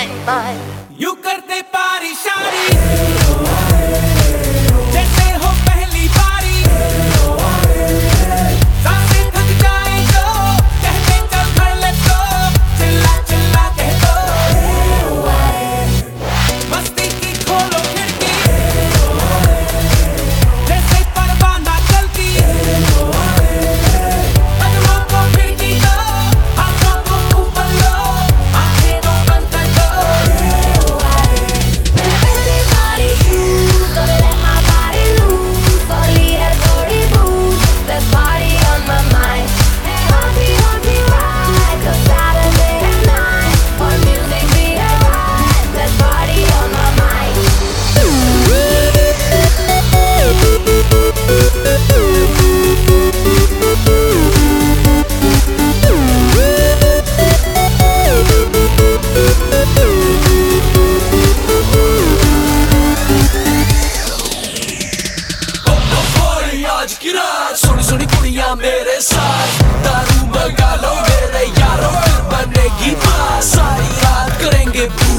You करते पारी शारी जैसे हो पहली बारी, सांसें थक जाए तो कहते चल भर ले तो, चिल्ला चिल्ला कह दो मस्ती की खोलो खिड़की, जैसे परवाना चलती, कदमों को खिड़की दो, हाथों को ऊपर लो, आंखें तो बंद कर दो। आज की रात सुनी सुनी कुड़ियां मेरे साथ, दारू मंगा लो मेरे यारों, फिर बनेगी बात, सारी रात करेंगे